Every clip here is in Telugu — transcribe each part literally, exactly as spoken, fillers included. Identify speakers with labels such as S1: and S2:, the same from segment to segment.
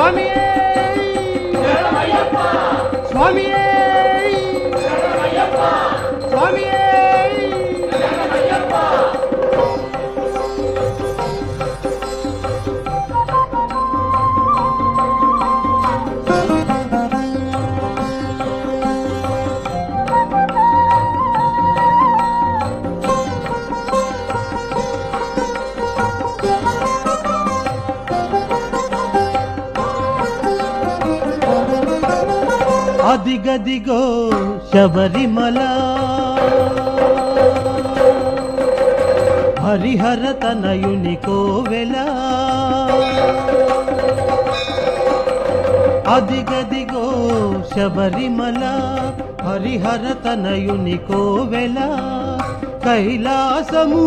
S1: స్వామియే స్వామియే స్వామియే అదిగదిగో శబరిమల హరిహర తనయుని కోవెల అదిగదిగో శబరిమల హరిహర తనయుని కోవెల కైలాసము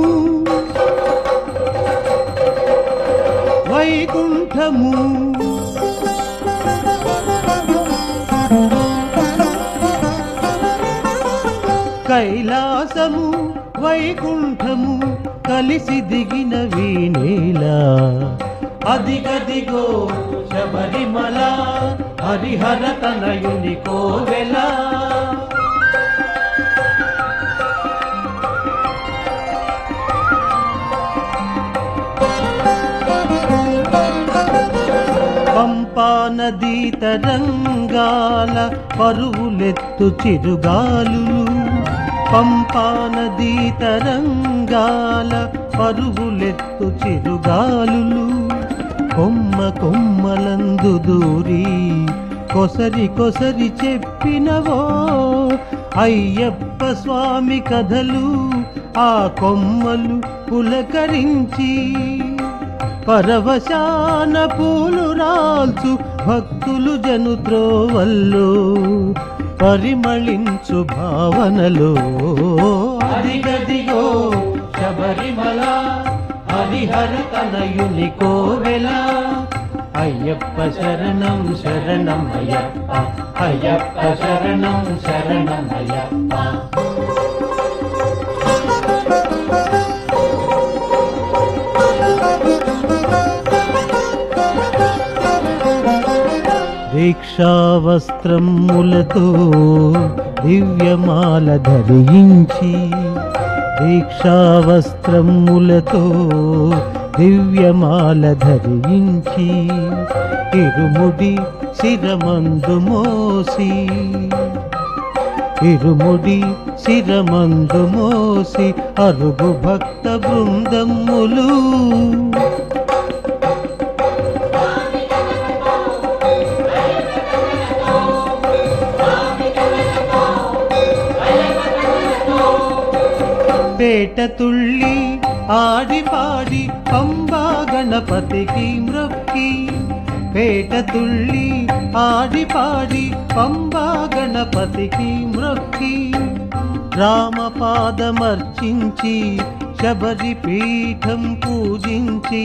S1: వైకుంఠము కైలాసము వైకుంఠము కలిసి దిగిన వీణేల అదిగదిగో శబరిమల హరిహర తనయుని కోవెల పంపా నదీ తరంగాల పరువులెత్తు చిరుగాలులు పంపా నదీ తరంగాల పరువులెత్తు చిరుగాలులు కొమ్మ కొమ్మలందు దూరి కొసరి కొసరి చెప్పినవో అయ్యప్ప స్వామి కథలు ఆ కొమ్మలు పులకరించి పరవశాన పూలు రాల్చు భక్తులు జనుత్రోవల్లో పరిమళించు భావనలో అదిగదిగో శబరిమల హరిహర తనయుని కోవెల అయ్యప్ప శరణం శరణం అయ్యప్ప అయ్యప్ప శరణం శరణం అయ్యప్ప దీక్షావస్త్రములతో దివ్యమాల ధరించి దీక్షావస్త్రములతో దివ్యమాల ధరించి ఇరుముడి శిరమందు మోసి ఇరుముడి శిరమందు మోసి అరుగు భక్త బృందములు పేట తుళ్ళి ఆడి పాడి పంబా గణపతికి మ్రొక్కి పేట తుళ్ళి ఆడి పాడి పంబా గణపతికి మ్రొక్కి రామపాదమర్చించి శబరి పీఠం పూజించి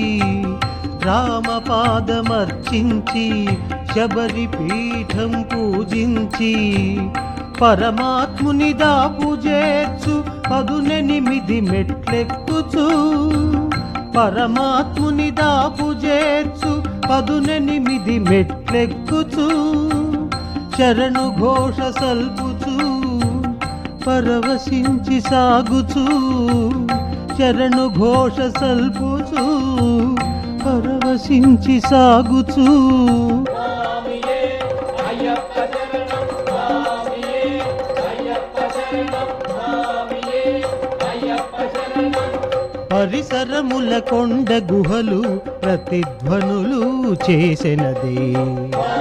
S1: రామపాదమర్చించి శబరి పీఠం పూజించి పరమాత్ముని దాపు చేర్చు పదునెనిమిది మెట్లెక్కుచు పరమాత్ముని దాపు చేర్చు పదునెనిమిది మెట్లెక్కుచు శరణు ఘోష సల్పుచు పరవశించి సాగుచు శరణు ఘోష సల్పుచు పరవశించి సాగుచు పరిసరముల కొండ గుహలు ప్రతిధ్వనులు చేసినదే